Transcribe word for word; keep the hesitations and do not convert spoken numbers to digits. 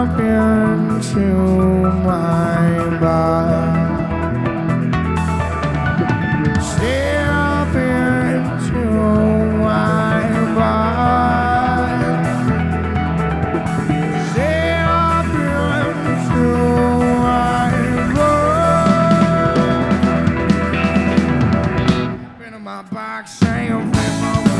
into my body. Step into my body. Step into my body. Been in my box, saying,